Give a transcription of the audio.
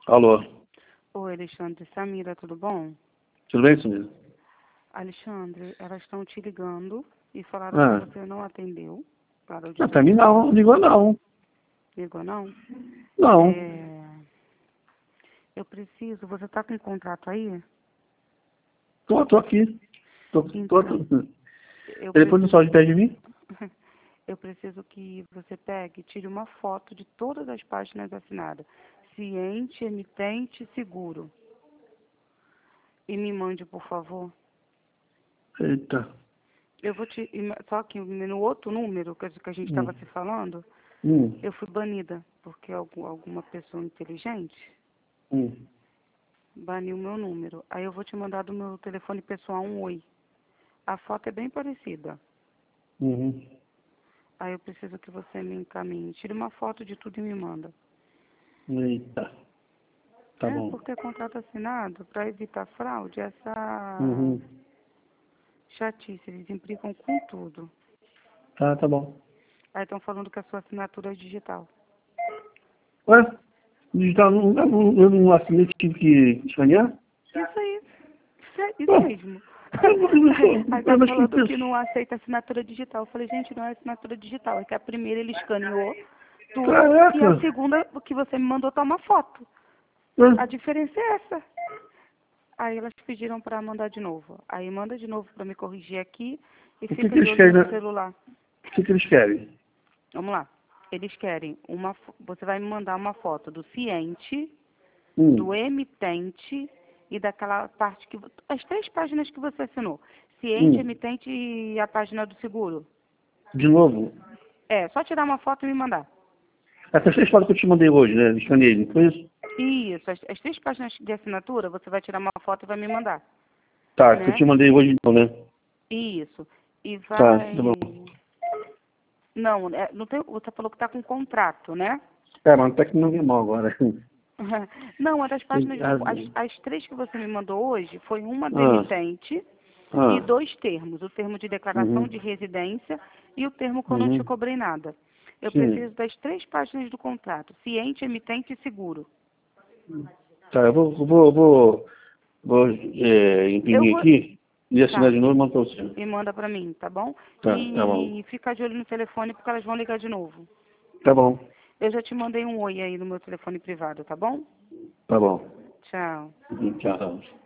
Alô, Oi, Alexandre. Samira, tudo bom? tudo bem, Samira? Alexandre, elas estão te ligando e falaram Ah, que você não atendeu. Parou de não, pra mim atender. não ligou não. Ligou, não? Não, É, eu preciso... Você está com contrato aí? tô aqui. Então, eu Telefone não preciso... só de pé de mim? Eu preciso que você pegue e tire uma foto de todas as páginas assinadas. Ciente, emitente, seguro. E me mande, por favor. Eita. Eu vou te... Só que no outro número que a gente estava Hum, se falando, hum, eu fui banida, porque alguma pessoa inteligente hum. baniu meu número. Aí eu vou te mandar do meu telefone pessoal um oi. A foto é bem parecida. Uhum. Aí eu preciso que você me encaminhe. Tire uma foto de tudo e me manda. Eita. Tá É, bom. porque é contrato assinado, para evitar fraude, essa Uhum. chatice, eles implicam com tudo. Tá bom. Aí estão falando que a sua assinatura é digital. Ué? Digital, eu não assinei, tive que escanear? Isso aí, isso Ué, mesmo. eu Aí sou, tá mas que falando que pessoa? não aceita assinatura digital. Eu falei, gente, não é assinatura digital. É que a primeira ele escaneou tudo e a Caraca! segunda, o que você me mandou, tá uma foto. Ué, A diferença é essa. Aí elas pediram para mandar de novo. Aí manda de novo para me corrigir aqui e o que fica que de eles olho querem, no né? celular. O que que eles querem? Vamos lá. Eles querem você vai me mandar uma foto do ciente, do Hum, emitente e daquela parte que... As 3 páginas que você assinou. Ciente, hum. emitente e a página do seguro. De novo? É, só tirar uma foto e me mandar. Essas 3 fotos que eu te mandei hoje, né? Escaneei, não foi isso? Isso, as 3 páginas de assinatura, você vai tirar uma foto e vai me mandar, Tá, que eu né? te mandei hoje então, né? Isso. E Tá bom. vai... Não, não tem... Você falou que está com contrato, né? É, mas até que não vi mal agora. Não, uma das páginas do... Ah, As 3 que você me mandou hoje foi uma do ah, emitente e ah, 2 termos. O termo de declaração uhum, de residência e o termo que eu não te uhum, cobrei nada. Eu sim. preciso das 3 páginas do contrato. Ciente, emitente e seguro. Tá, vou Eu imprimir vou... aqui e assinar Tá. de novo e mandar pra você. E manda pra mim, tá bom? Tá bom. E fica de olho no telefone porque elas vão ligar de novo. Tá bom, Eu já te mandei um oi aí no meu telefone privado, tá bom? tá bom. Tchau. Tchau.